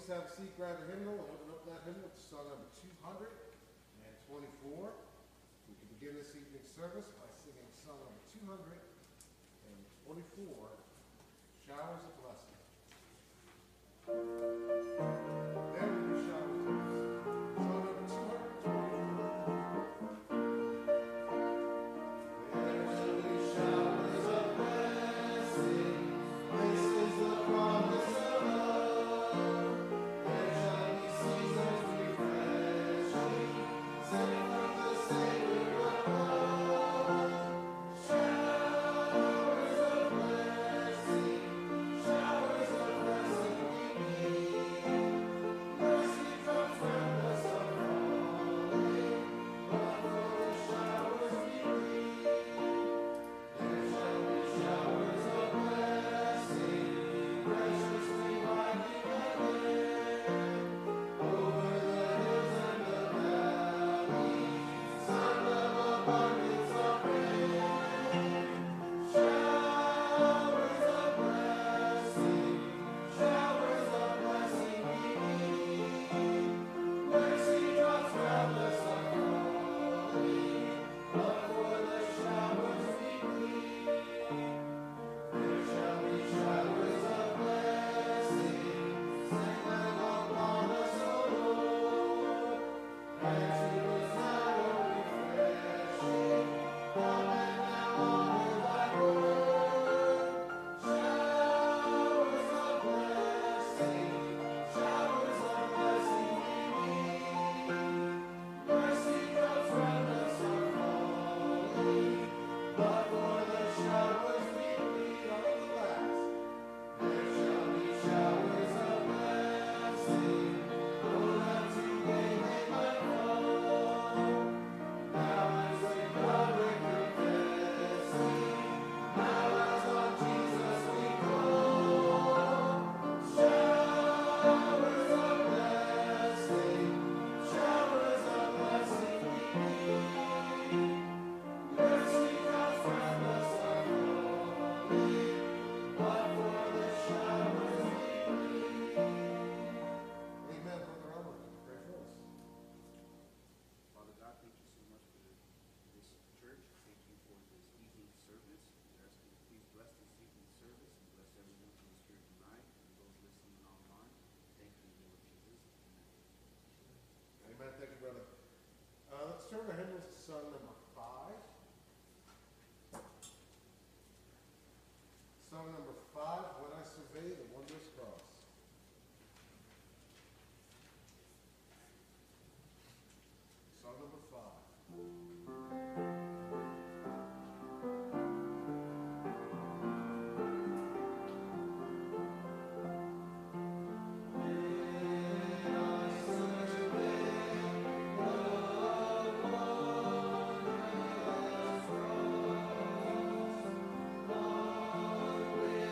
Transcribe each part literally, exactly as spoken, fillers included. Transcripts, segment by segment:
please have a seat, grab a hymnal, and open up that hymnal to song number two hundred twenty-four. We can begin this evening's service by singing song number two hundred twenty-four, Showers of Blessing. There will be showers of blessing. Song number two hundred twenty-four. There shall be showers of blessing. This is the promise of love. There shall be seasons refreshing, sent from the Savior above. Showers of blessing, showers of blessing we need. Mercy drops round us are falling, but for the showers we need. There shall be showers of blessing, graciously lighting again, over the hills and the valleys, sun of abundance of rain. Showers of blessing, showers of blessing we need. Mercy drops round us are falling, but for the showers we need. There shall be showers of blessing, sent down upon us, O Lord. Grant to us now a refreshing, come and now honor thy word. Showers of blessing, showers of blessing we need. Mercy drops round us are falling, but for the showers we need on the last. There shall be showers of blessing, oh, that today they might fall. Now as we public confessing, now as on Jesus we call. Showers of blessing, showers of blessing we need. Mercy drops round us are falling, but for the showers we need. Amen, Brother Albert. Pray for us. Father God, thank you so much for this church. Thank you for this evening service. We ask you to please bless this evening service and bless everyone who is here tonight and those listening online. Thank you, Lord Jesus. Amen. Amen. Thank you, brother. Uh, let's turn our hymnals to song number five. Song number five, When I Survey the Wondrous Cross. Song number five. When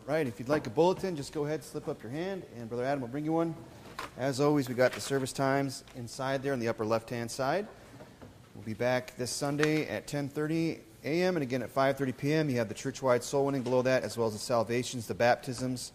Right, if you'd like a bulletin, just go ahead, slip up your hand, and Brother Adam will bring you one. As always, we got the service times inside there on the upper left-hand side. We'll be back this Sunday at ten thirty a.m. and again at five thirty p.m. You have the church-wide soul winning below that, as well as the salvations, the baptisms,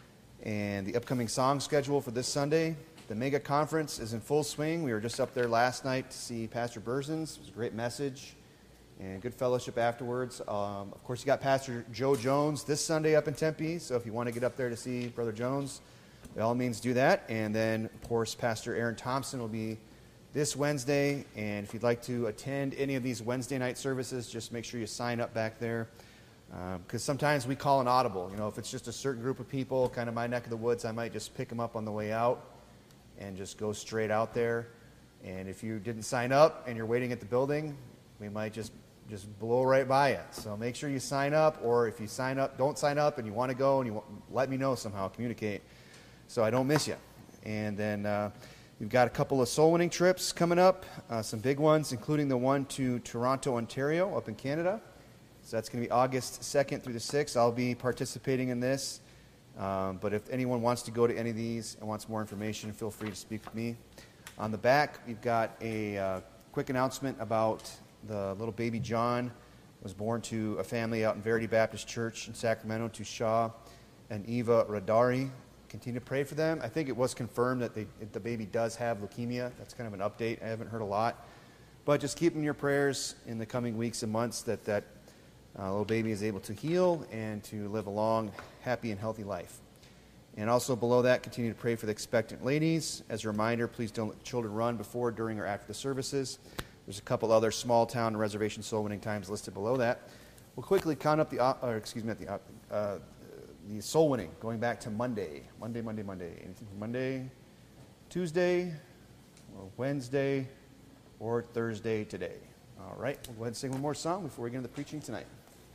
and the upcoming song schedule for this Sunday. The mega conference is in full swing. We were just up there last night to see Pastor Berzins. It was a great message and good fellowship afterwards. Um, of course, you got Pastor Joe Jones this Sunday up in Tempe, so if you want to get up there to see Brother Jones, by all means do that. And then, of course, Pastor Aaron Thompson will be this Wednesday, and if you'd like to attend any of these Wednesday night services, just make sure you sign up back there, because um, sometimes we call an audible. You know, if it's just a certain group of people, kind of my neck of the woods, I might just pick them up on the way out and just go straight out there. And if you didn't sign up and you're waiting at the building, we might just just blow right by it. So make sure you sign up, or if you sign up, don't sign up and you want to go, and you want, let me know somehow, communicate, so I don't miss you. And then uh, we've got a couple of soul winning trips coming up, uh, some big ones, including the one to Toronto, Ontario, up in Canada. So that's going to be August second through the sixth. I'll be participating in this. Um, but if anyone wants to go to any of these and wants more information, feel free to speak with me. On the back, we've got a uh, quick announcement about the little baby John. Was born to a family out in Verity Baptist Church in Sacramento, to Shaw and Eva Radari. Continue to pray for them. I think it was confirmed that they, the baby does have leukemia. That's kind of an update. I haven't heard a lot. But just keep in your prayers in the coming weeks and months that that uh, little baby is able to heal and to live a long, happy, and healthy life. And also below that, continue to pray for the expectant ladies. As a reminder, please don't let children run before, during, or after the services. There's a couple other small town and reservation soul winning times listed below that. We'll quickly count up the, or excuse me, the uh, the soul winning going back to Monday, Monday, Monday, Monday. Anything from Monday, Tuesday, or Wednesday, or Thursday today. All right, we'll go ahead and sing one more song before we get into the preaching tonight.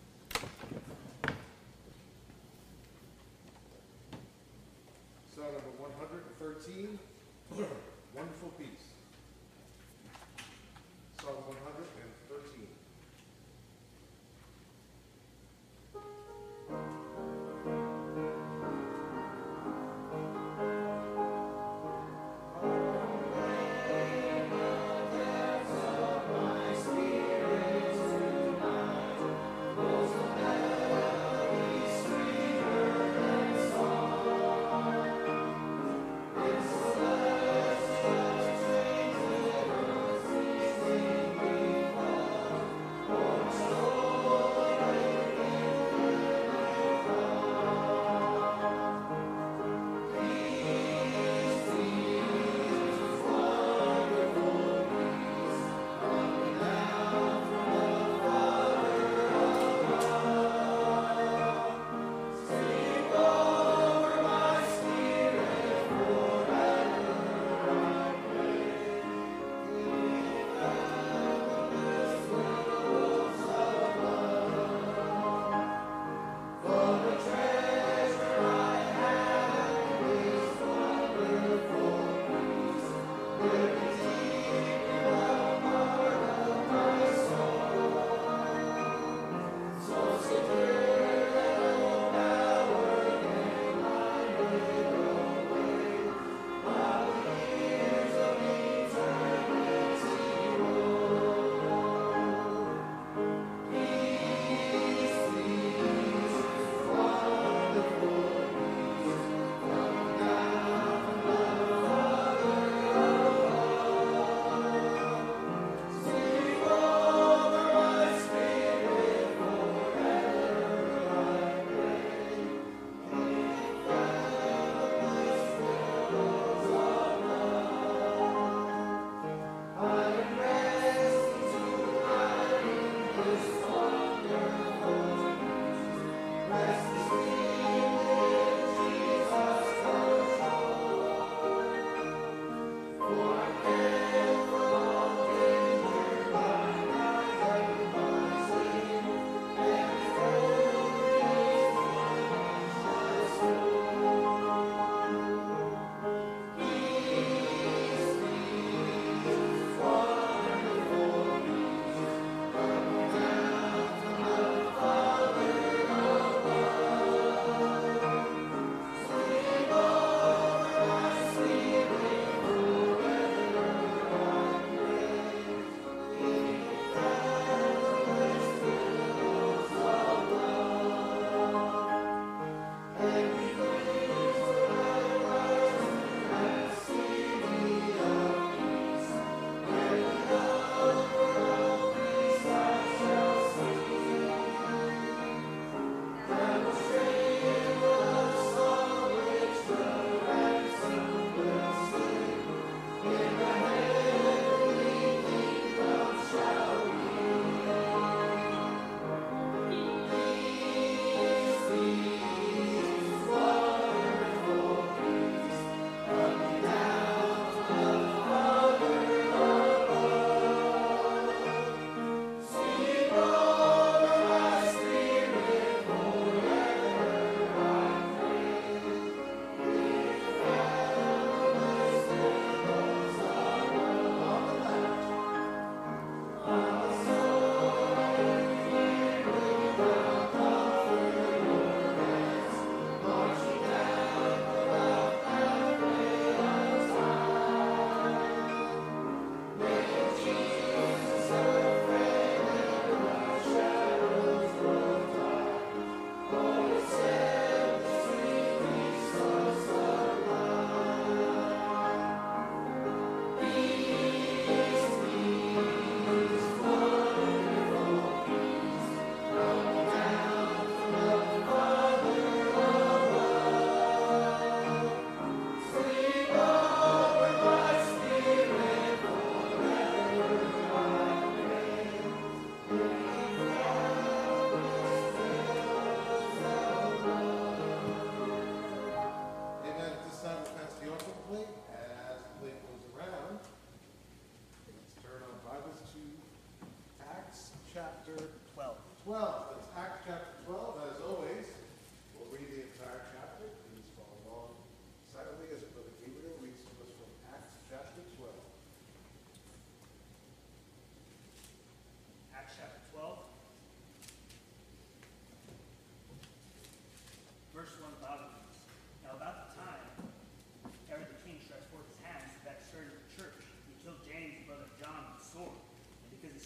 Song number one hundred thirteen, Wonderful Peace. Song one hundred thirteen. It's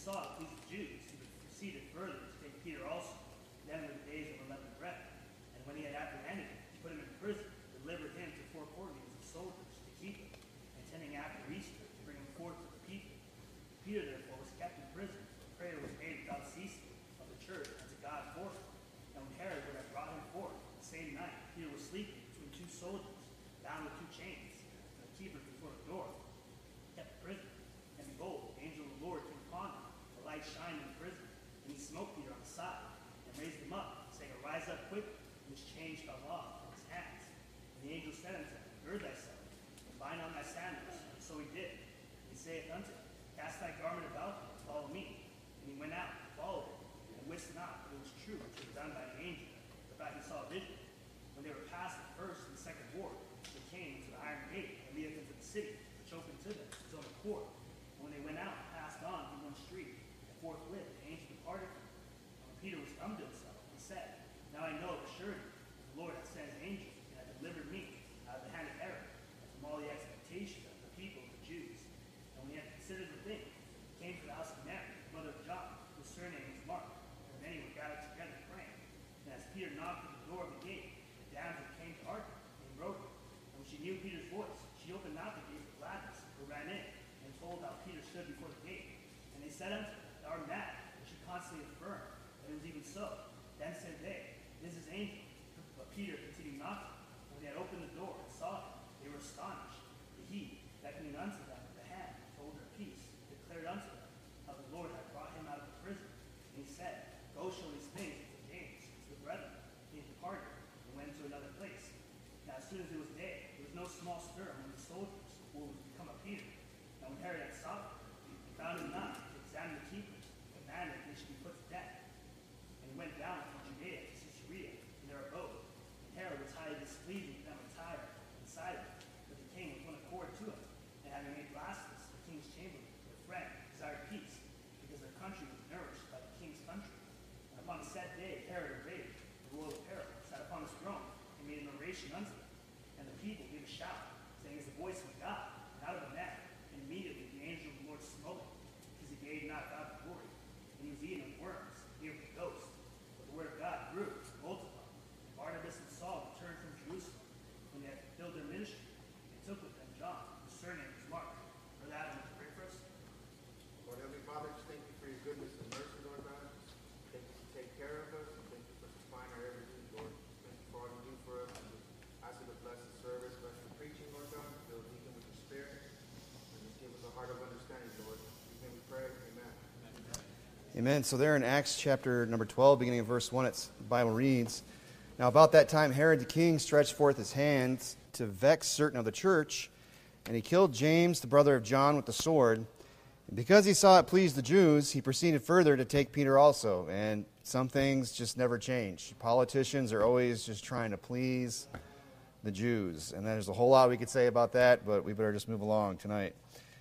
saw it pleased the Jews, he proceeded further to take Peter also. Then were the days of unleavened bread. And when he had apprehended him, he put him in prison, delivered him to four portions of soldiers to keep him, intending after Easter to bring him forth to the people. Peter therefore was kept in prison, for prayer was made without ceasing of the church unto God for him. And when Herod would have brought him forth, the same night Peter was sleeping between two soldiers, bound with two chains, and the keeper before the door kept the prison. And behold, the angel of the Lord came upon him, the light shined in the prison, and he smote Peter on the side, and raised him up, saying, Arise up quickly, and his chains fell off from his hands. And the angel said unto him, Gird thyself, and bind on thy sandals. And so he did. And he saith unto him, Cast thy garment about thee, and follow me. And he went out, and followed him, and wist not that it was true which was done by the angel, but that he saw a vision. When they were past the first and the second ward, they came to the iron gate, and leadeth into the city, which opened to them of his own accord. And when they went out, and passed on through one street, and forthwith the angel departed from them. And when Peter was come to himself, he said, Now I know of a surety that the Lord hath sent his angel, and hath delivered me out of the hand of Herod, and from all the expectation of the people of the Jews. And when he had considered the thing, he came to the house of Mary, the mother of John, whose surname was Mark. And many were gathered together praying. And as Peter knocked at the door of the gate, the damsel came to hearken, named Rhoda. And when she knew Peter's voice, she opened not the gate with gladness, but ran in, and told how Peter stood before the gate. And they said unto her, Thou art mad. And she constantly affirmed that it was even so. Then said they, This is angel. But Peter continued knocking. When they had opened the door and saw him, they were astonished. But he, beckoning unto them with the hand, told her peace, declared unto them how the Lord had brought him out of the prison. And he said, Go show these things to James, to the brethren. And he departed, and went to another place. Now as soon as it was day, there was no small stir among the soldiers, who was become of Peter. And when Herod had sought him, he found him not, to examine the keepers, and commanded that they should be put to death. And he went down from Judea to Caesarea, in their abode. And Herod was highly displeased with them in Tyre and Sidon, but they came with one accord to him, and having made Blastus the king's chamberlain, their friend, desired peace, because their country was nourished by the king's country. And upon the said day, Herod arrayed the royal apparel, sat upon his throne, and made an oration unto them. And the people gave a shout, saying, It's the voice of God, and out of a man. And immediately the angel of the Lord smote him, because he gave not God the glory. And he was eaten of worms, near the ghost. But the word of God grew and multiplied. And Barnabas and Saul returned from Jerusalem, when they had fulfilled their ministry, and took with them John, whose surname was Mark. For that, would you pray for us? Lord Heavenly Father, just thank you for your goodness and mercy, Lord God. Thank you for taking care of us. And thank you for supplying our every need, Lord. Thank you for all you do for us. And just ask you to bless the service, bless the preaching, Lord God. Fill the deacon with your spirit. And just give us a heart of understanding, Lord. In your name we pray. Amen. Amen. So there in Acts chapter number twelve, beginning of verse one, it's, the Bible reads, Now about that time Herod the king stretched forth his hands to vex certain of the church, and he killed James, the brother of John, with the sword. And because he saw it pleased the Jews, he proceeded further to take Peter also. And some things just never change. Politicians are always just trying to please the Jews. And there's a whole lot we could say about that, but we better just move along tonight.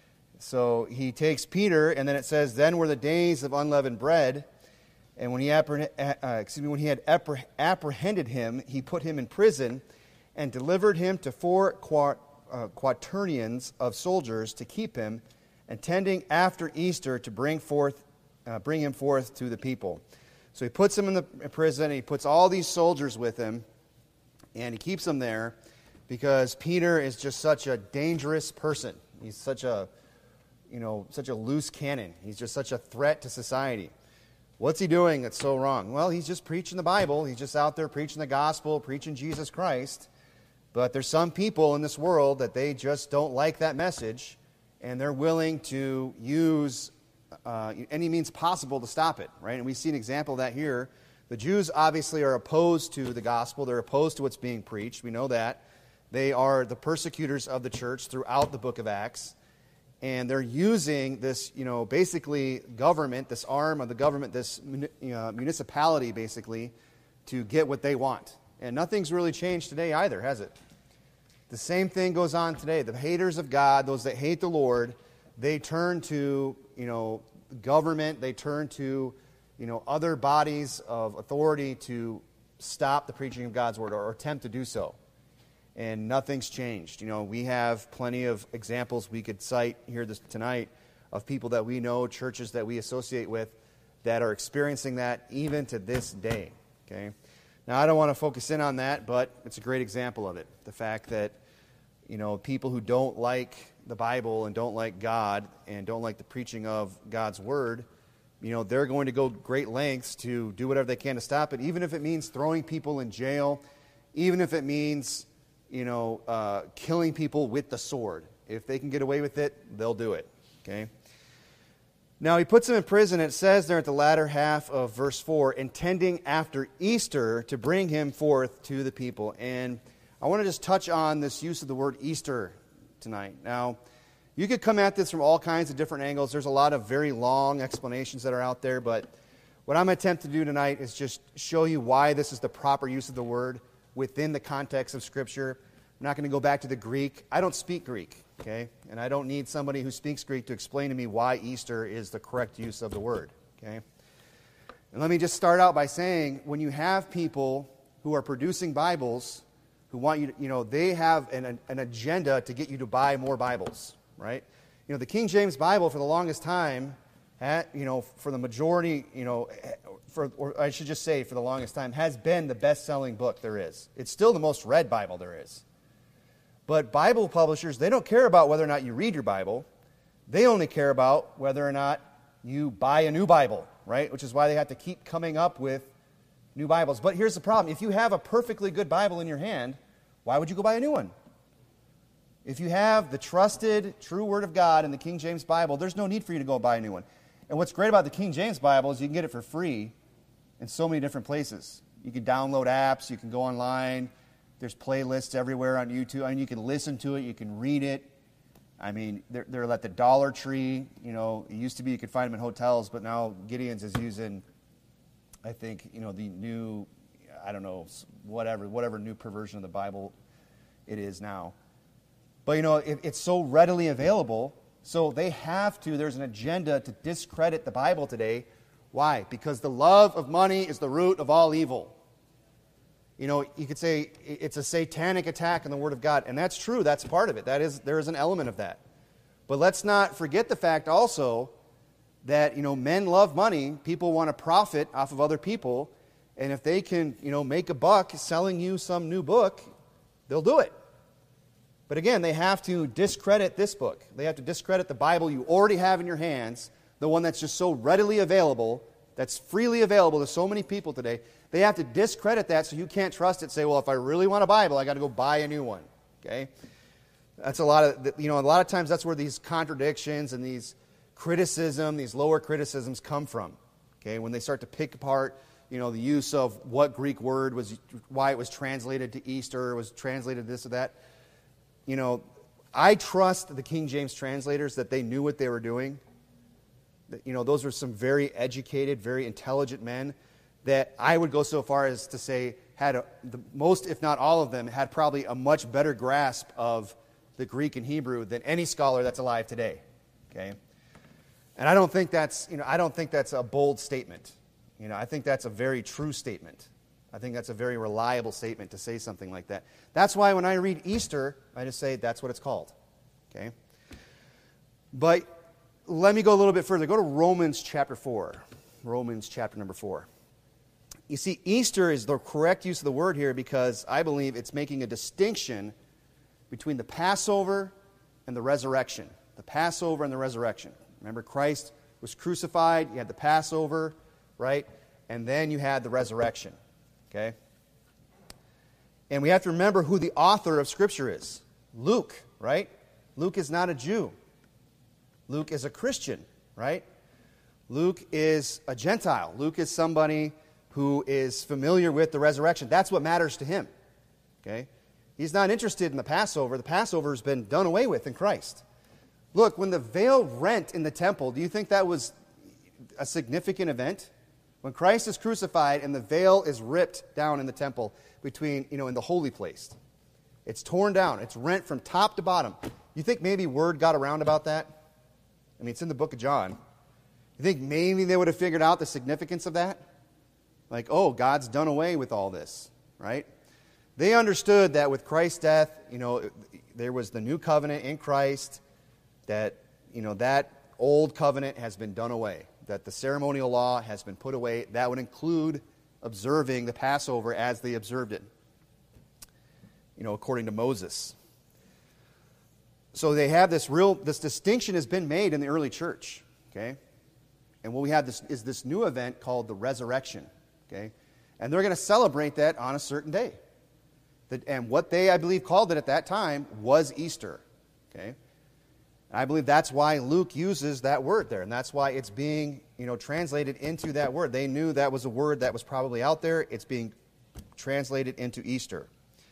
So he takes Peter, and then it says, Then were the days of unleavened bread. And when he, appreh- uh, excuse me, when he had appreh- apprehended him, he put him in prison and delivered him to four quat- uh, quaternions of soldiers to keep him, intending after Easter to bring forth, uh, bring him forth to the people. So he puts him in the prison, and he puts all these soldiers with him, and he keeps them there because Peter is just such a dangerous person. He's such a, you know, such a loose cannon. He's just such a threat to society. What's he doing that's so wrong? Well, he's just preaching the Bible. He's just out there preaching the gospel, preaching Jesus Christ. But there's some people in this world that they just don't like that message, and they're willing to use uh, any means possible to stop it, right? And we see an example of that here. The Jews obviously are opposed to the gospel. They're opposed to what's being preached. We know that. They are the persecutors of the church throughout the book of Acts. And they're using this, you know, basically government, this arm of the government, this uh, municipality, basically, to get what they want. And nothing's really changed today either, has it? The same thing goes on today. The haters of God, those that hate the Lord, they turn to, you know, government. They turn to, you know, other bodies of authority to stop the preaching of God's word or attempt to do so. And nothing's changed. You know, we have plenty of examples we could cite here this, tonight of people that we know, churches that we associate with, that are experiencing that even to this day. Okay? Now, I don't want to focus in on that, but it's a great example of it. The fact that, you know, people who don't like the Bible and don't like God and don't like the preaching of God's Word, you know, they're going to go great lengths to do whatever they can to stop it, even if it means throwing people in jail, even if it means, you know, uh, killing people with the sword. If they can get away with it, they'll do it. Okay? Now, he puts him in prison. It says there at the latter half of verse four, intending after Easter to bring him forth to the people. And I want to just touch on this use of the word Easter tonight. Now, you could come at this from all kinds of different angles. There's a lot of very long explanations that are out there, but what I'm going to attempt to do tonight is just show you why this is the proper use of the word within the context of Scripture. I'm not going to go back to the Greek. I don't speak Greek, okay? And I don't need somebody who speaks Greek to explain to me why Easter is the correct use of the word, okay? And let me just start out by saying, when you have people who are producing Bibles, who want you to, you know, they have an, an agenda to get you to buy more Bibles, right? You know, the King James Bible for the longest time, had, you know, for the majority, you know, for, or I should just say for the longest time, has been the best-selling book there is. It's still the most read Bible there is. But Bible publishers, they don't care about whether or not you read your Bible. They only care about whether or not you buy a new Bible, right? Which is why they have to keep coming up with new Bibles. But here's the problem. If you have a perfectly good Bible in your hand, why would you go buy a new one? If you have the trusted, true Word of God in the King James Bible, there's no need for you to go buy a new one. And what's great about the King James Bible is you can get it for free in so many different places. You can download apps, you can go online, there's playlists everywhere on YouTube. I mean, you can listen to it, you can read it. I mean, they're, they're at the Dollar Tree. You know, it used to be you could find them in hotels, but now Gideon's is using, I think, you know, the new, I don't know, whatever, whatever new perversion of the Bible it is now. But, you know, it, it's so readily available, so they have to, there's an agenda to discredit the Bible today. Why? Because the love of money is the root of all evil. You know, you could say it's a satanic attack on the Word of God, and that's true. That's part of it. That is, there is an element of that. But let's not forget the fact also that, you know, men love money. People want to profit off of other people, and if they can, you know, make a buck selling you some new book, they'll do it. But again, they have to discredit this book. They have to discredit the Bible you already have in your hands, the one that's just so readily available, that's freely available to so many people today. They have to discredit that so you can't trust it. Say, well, if I really want a Bible, I got to go buy a new one. Okay? That's a lot of, you know, a lot of times that's where these contradictions and these criticism, these lower criticisms come from. Okay? When they start to pick apart, you know, the use of what Greek word was, why it was translated to Easter, was translated this or that. You know, I trust the King James translators that they knew what they were doing. That, you know, those were some very educated, very intelligent men that I would go so far as to say had a, the most, if not all of them, had probably a much better grasp of the Greek and Hebrew than any scholar that's alive today. Okay, and I don't think that's, you know, I don't think that's a bold statement. You know, I think that's a very true statement. I think that's a very reliable statement to say something like that. That's why when I read Easter, I just say that's what it's called. Okay? But let me go a little bit further. Go to Romans chapter four. Romans chapter number four. You see, Easter is the correct use of the word here because I believe it's making a distinction between the Passover and the resurrection. The Passover and the resurrection. Remember, Christ was crucified. You had the Passover, right? And then you had the resurrection. Okay? And we have to remember who the author of Scripture is. Luke, right? Luke is not a Jew. Luke is a Christian, right? Luke is a Gentile. Luke is somebody who is familiar with the resurrection. That's what matters to him. Okay? He's not interested in the Passover. The Passover has been done away with in Christ. Look, when the veil rent in the temple, do you think that was a significant event? When Christ is crucified and the veil is ripped down in the temple between, you know, in the holy place. It's torn down. It's rent from top to bottom. You think maybe word got around about that? I mean, it's in the book of John. You think maybe they would have figured out the significance of that? Like, oh, God's done away with all this, right? They understood that with Christ's death, you know, there was the new covenant in Christ, that, you know, that old covenant has been done away, that the ceremonial law has been put away. That would include observing the Passover as they observed it, you know, according to Moses. So they have this real, this distinction has been made in the early church, okay? And what we have this, is this new event called the resurrection, okay? And they're going to celebrate that on a certain day. That, and what they, I believe, called it at that time was Easter, okay? And I believe that's why Luke uses that word there, and that's why it's being, you know, translated into that word. They knew that was a word that was probably out there. It's being translated into Easter.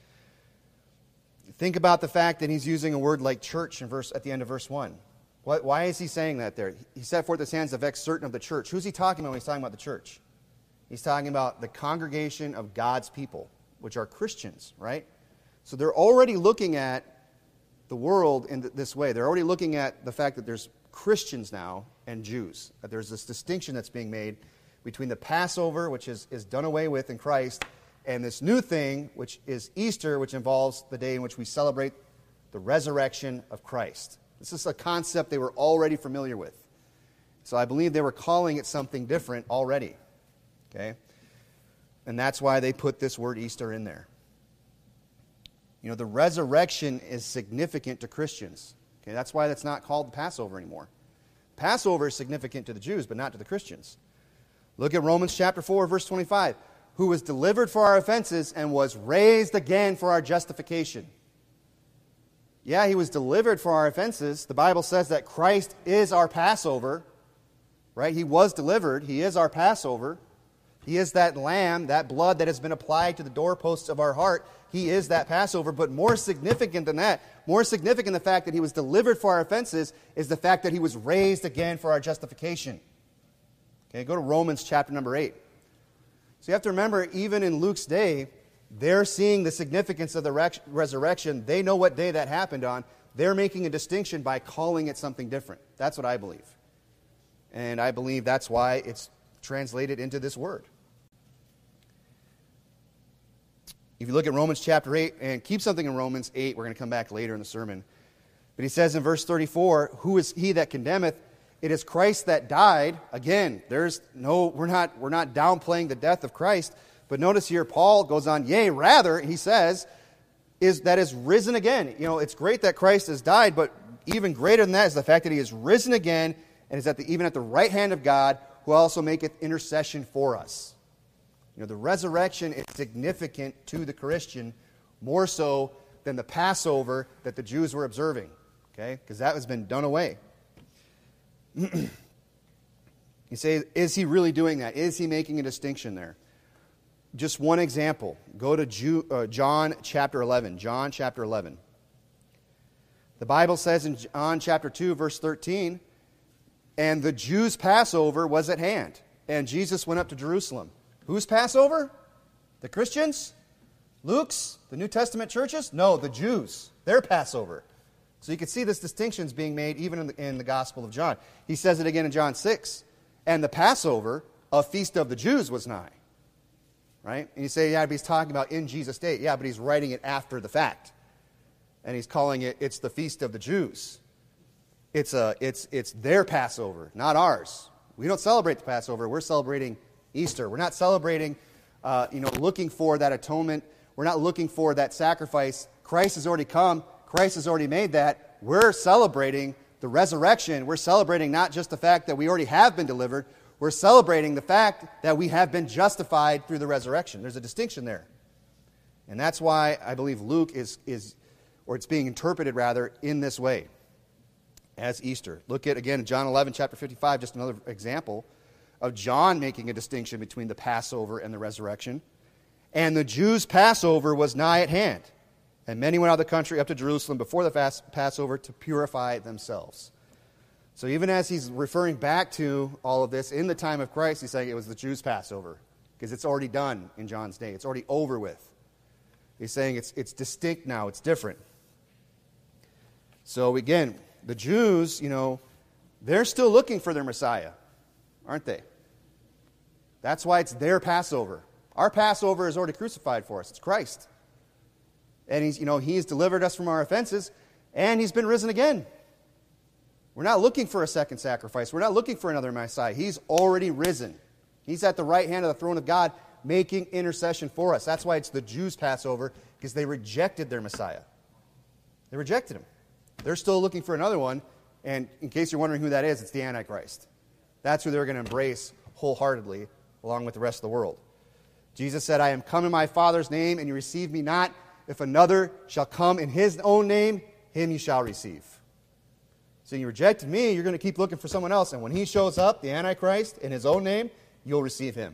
Think about the fact that he's using a word like church in verse at the end of verse one. What, why is he saying that there? He set forth his hands to vex certain of the church. Who's he talking about when he's talking about the church? He's talking about the congregation of God's people, which are Christians, right? So they're already looking at the world in th- this way. They're already looking at the fact that there's Christians now and Jews. That there's this distinction that's being made between the Passover, which is, is done away with in Christ, and this new thing, which is Easter, which involves the day in which we celebrate the resurrection of Christ. This is a concept they were already familiar with. So I believe they were calling it something different already. Okay? And that's why they put this word Easter in there. You know, the resurrection is significant to Christians. Okay? That's why that's not called the Passover anymore. Passover is significant to the Jews, but not to the Christians. Look at Romans chapter four, verse twenty-five. Who was delivered for our offenses and was raised again for our justification. Yeah, he was delivered for our offenses. The Bible says that Christ is our Passover, right? He was delivered. He is our Passover. He is that lamb, that blood that has been applied to the doorposts of our heart. He is that Passover. But more significant than that, more significant than the fact that he was delivered for our offenses, is the fact that he was raised again for our justification. Okay, go to Romans chapter number eight. So you have to remember, even in Luke's day, they're seeing the significance of the rec- resurrection. They know what day that happened on. They're making a distinction by calling it something different. That's what I believe. And I believe that's why it's translated into this word. If you look at Romans chapter eight, and keep something in Romans eight, we're going to come back later in the sermon. But he says in verse thirty-four, who is he that condemneth? It is Christ that died. Again, there's no, we're not, we're not downplaying the death of Christ. But notice here, Paul goes on, yea, rather, he says, is that is risen again. You know, it's great that Christ has died, but even greater than that is the fact that he is risen again and is at the, even at the right hand of God, who also maketh intercession for us. You know, the resurrection is significant to the Christian, more so than the Passover that the Jews were observing. Okay? Because that has been done away. You say, is he really doing that? Is he making a distinction there? Just one example. Go to Jew, uh, John chapter eleven. John chapter eleven. The Bible says in John chapter two, verse thirteen, and the Jews' Passover was at hand, and Jesus went up to Jerusalem. Whose Passover? The Christians? Luke's? The New Testament churches? No, the Jews. Their Passover. So you can see this distinction is being made even in the, in the Gospel of John. He says it again in John six. And the Passover, a feast of the Jews, was nigh. Right? And you say, yeah, but he's talking about in Jesus' day. Yeah, but he's writing it after the fact. And he's calling it, it's the feast of the Jews. It's, a, it's, it's their Passover, not ours. We don't celebrate the Passover. We're celebrating Easter. We're not celebrating, uh, you know, looking for that atonement. We're not looking for that sacrifice. Christ has already come. Christ has already made that. We're celebrating the resurrection. We're celebrating not just the fact that we already have been delivered. We're celebrating the fact that we have been justified through the resurrection. There's a distinction there. And that's why I believe Luke is, is or it's being interpreted rather, in this way as Easter. Look at, again, John eleven, chapter fifty-five, just another example of John making a distinction between the Passover and the resurrection. And the Jews' Passover was nigh at hand. And many went out of the country up to Jerusalem before the fast Passover to purify themselves. So even as he's referring back to all of this in the time of Christ, he's saying it was the Jews' Passover. Because it's already done in John's day. It's already over with. He's saying it's, it's distinct now. It's different. So again, the Jews, you know, they're still looking for their Messiah, aren't they? That's why it's their Passover. Our Passover is already crucified for us. It's Christ. And he's, you know, he's delivered us from our offenses, and he's been risen again. We're not looking for a second sacrifice. We're not looking for another Messiah. He's already risen. He's at the right hand of the throne of God making intercession for us. That's why it's the Jews' Passover, because they rejected their Messiah. They rejected him. They're still looking for another one, and in case you're wondering who that is, it's the Antichrist. That's who they're going to embrace wholeheartedly, along with the rest of the world. Jesus said, I am come in my Father's name, and you receive me not. If another shall come in his own name, him you shall receive. So you rejected me, you're going to keep looking for someone else, and when he shows up, the Antichrist, in his own name, you'll receive him.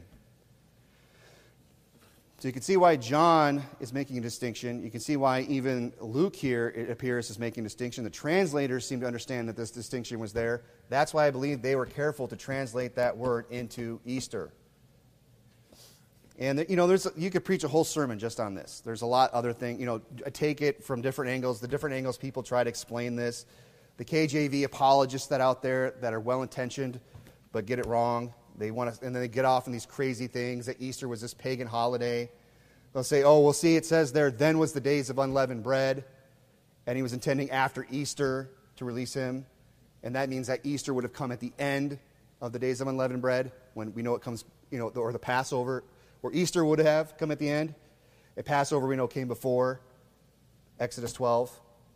So you can see why John is making a distinction. You can see why even Luke here, it appears, is making a distinction. The translators seem to understand that this distinction was there. That's why I believe they were careful to translate that word into Easter. And, you know, there's you could preach a whole sermon just on this. There's a lot other things. You know, I take it from different angles. The different angles people try to explain this. The K J V apologists that out there that are well-intentioned but get it wrong. They want to, and then they get off on these crazy things that Easter was this pagan holiday. They'll say, oh, well, see, it says there, then was the days of unleavened bread, and he was intending after Easter to release him, and that means that Easter would have come at the end of the days of unleavened bread, when we know it comes, you know, or the Passover, or Easter would have come at the end. A Passover we know came before Exodus twelve.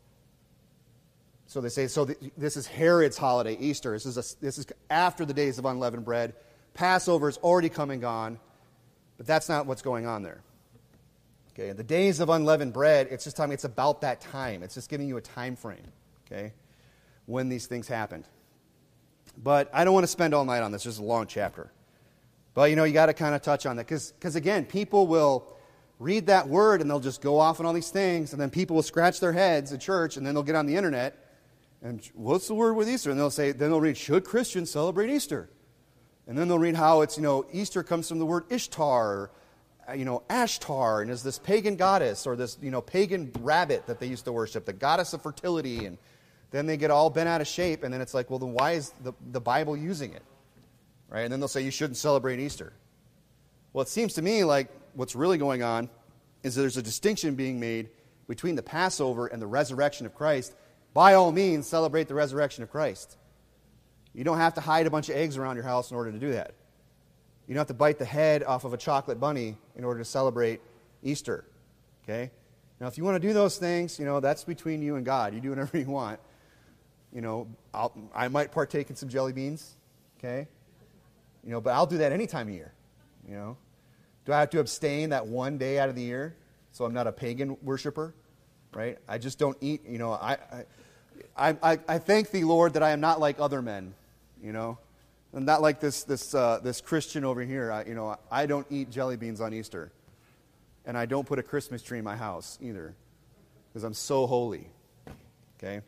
So they say, so this is Herod's holiday, Easter. This is, a, this is after the days of unleavened bread. Passover is already come and gone, but that's not what's going on there. Okay, the days of unleavened bread, it's just telling me it's about that time. It's just giving you a time frame, okay, when these things happened. But I don't want to spend all night on this. This is a long chapter. But, you know, you got to kind of touch on that. Because, again, people will read that word and they'll just go off on all these things, and then people will scratch their heads at church, and then they'll get on the internet, and what's the word with Easter? And they'll say, then they'll read, should Christians celebrate Easter? And then they'll read how it's, you know, Easter comes from the word Ishtar, or, you know, Ashtar, and is this pagan goddess, or this, you know, pagan rabbit that they used to worship, the goddess of fertility, and then they get all bent out of shape, and then it's like, well, then why is the, the Bible using it? Right? And then they'll say you shouldn't celebrate Easter. Well, it seems to me like what's really going on is that there's a distinction being made between the Passover and the resurrection of Christ. By all means, celebrate the resurrection of Christ. You don't have to hide a bunch of eggs around your house in order to do that. You don't have to bite the head off of a chocolate bunny in order to celebrate Easter. Okay? Now, if you want to do those things, you know, that's between you and God. You do whatever you want. You know, I'll, I might partake in some jelly beans. Okay? You know, but I'll do that any time of year. You know? Do I have to abstain that one day out of the year so I'm not a pagan worshiper? Right? I just don't eat, you know, I, I, I, I thank thee, Lord, that I am not like other men, you know. I'm not like this this uh, this Christian over here. I, you know, I don't eat jelly beans on Easter. And I don't put a Christmas tree in my house either, because I'm so holy. Okay?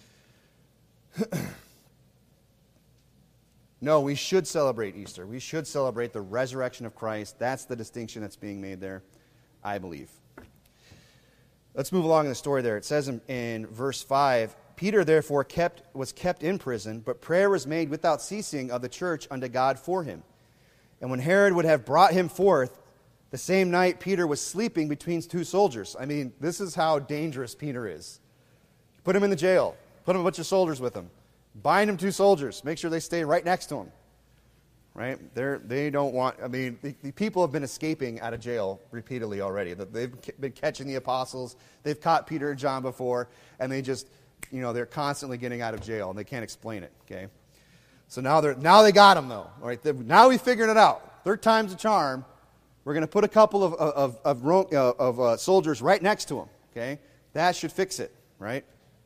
No, we should celebrate Easter. We should celebrate the resurrection of Christ. That's the distinction that's being made there, I believe. Let's move along in the story there. It says in, in verse five, Peter therefore kept was kept in prison, but prayer was made without ceasing of the church unto God for him. And when Herod would have brought him forth, the same night Peter was sleeping between two soldiers. I mean, this is how dangerous Peter is. Put him in the jail. Put him a bunch of soldiers with him. Bind him two soldiers. Make sure they stay right next to him. Right? They're, they don't want, I mean, the, the people have been escaping out of jail repeatedly already. They've been catching the apostles. They've caught Peter and John before, and they just, you know, they're constantly getting out of jail, and they can't explain it, okay? So now they're now they got him, though. All right? Now we figured it out. Third time's a charm. We're going to put a couple of, of, of, of, of uh, soldiers right next to him, okay? That should fix it, right?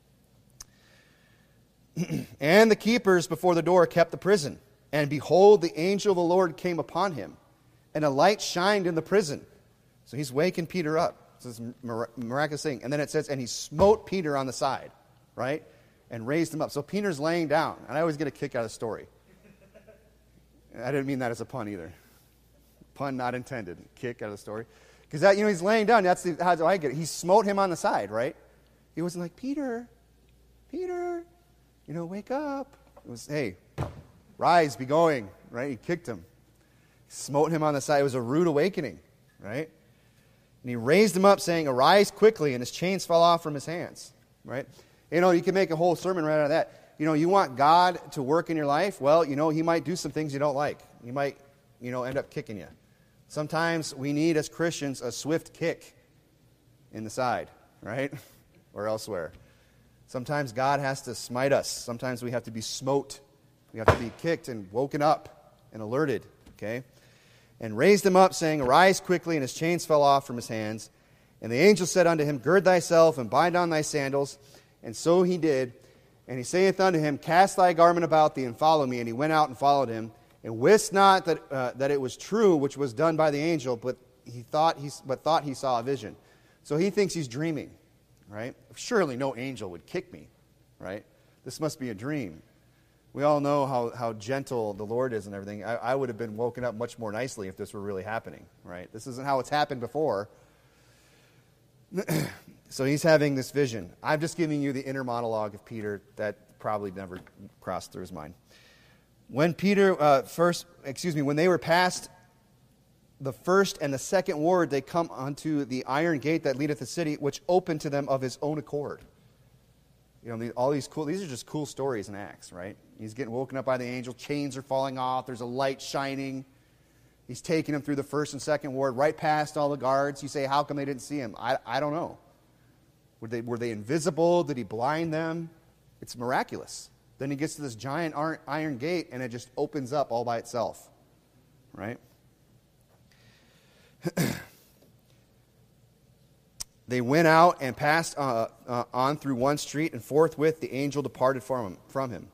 And the keepers before the door kept the prison. And behold, the angel of the Lord came upon him, and a light shined in the prison. So he's waking Peter up. This is a miraculous thing. And then it says, and he smote Peter on the side, right? And raised him up. So Peter's laying down. And I always get a kick out of the story. I didn't mean that as a pun either. Pun not intended. Kick out of the story. Because that, you know, he's laying down. That's the, how do I get it? He smote him on the side, right? He wasn't like, Peter, Peter, you know, wake up. It was, hey, rise, be going, right? He kicked him. Smote him on the side. It was a rude awakening, right? And he raised him up, saying, arise quickly, and his chains fell off from his hands, right? You know, you can make a whole sermon right out of that. you know, you want God to work in your life, well, you know, he might do some things you don't like. He might, you know, end up kicking you. Sometimes we need, as Christians, a swift kick in the side, right? Or elsewhere. Sometimes God has to smite us. Sometimes we have to be smote. We have to be kicked and woken up and alerted, okay? And raised him up, saying, Arise quickly, and his chains fell off from his hands. And the angel said unto him, Gird thyself, and bind on thy sandals. And so he did. And he saith unto him, Cast thy garment about thee, and follow me. And he went out and followed him, and wist not that uh, that it was true which was done by the angel, but he thought he but thought he saw a vision. So he thinks he's dreaming, right? Surely no angel would kick me, right? This must be a dream. We all know how, how gentle the Lord is and everything. I, I would have been woken up much more nicely if this were really happening, right? This isn't how it's happened before. So he's having this vision. I'm just giving you the inner monologue of Peter that probably never crossed through his mind. When Peter uh, first, excuse me, when they were past the first and the second ward, they come unto the iron gate that leadeth the city, which opened to them of his own accord. You know, all these cool, these are just cool stories in Acts, right? He's getting woken up by the angel, chains are falling off, there's a light shining. He's taking him through the first and second ward, right past all the guards. You say, how come they didn't see him? I, I don't know. Were they, were they invisible? Did he blind them? It's miraculous. Then he gets to this giant iron gate, and it just opens up all by itself, right? They went out and passed uh, uh, on through one street, and forthwith the angel departed from him, from him.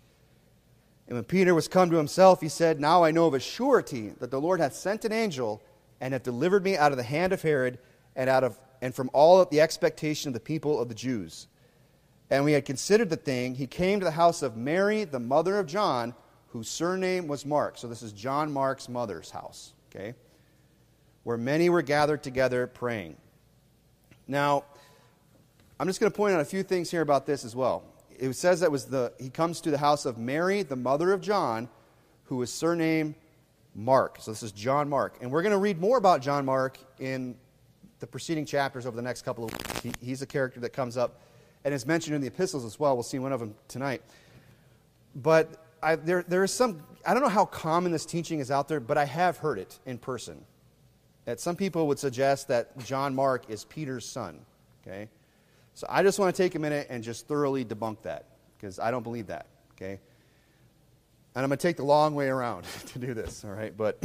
And when Peter was come to himself, he said, Now I know of a surety that the Lord hath sent an angel, and hath delivered me out of the hand of Herod, and out of and from all the expectation of the people of the Jews. And when he had considered the thing, he came to the house of Mary, the mother of John, whose surname was Mark. So this is John Mark's mother's house, okay? Where many were gathered together praying. Now, I'm just going to point out a few things here about this as well. It says that was the he comes to the house of Mary, the mother of John, who is surnamed Mark. So this is John Mark. And we're going to read more about John Mark in the preceding chapters over the next couple of weeks. He, he's a character that comes up and is mentioned in the epistles as well. We'll see one of them tonight. But I, there, there is some, I don't know how common this teaching is out there, but I have heard it in person. That some people would suggest that John Mark is Peter's son. Okay? So I just want to take a minute and just thoroughly debunk that, because I don't believe that. Okay? And I'm going to take the long way around to do this, all right? But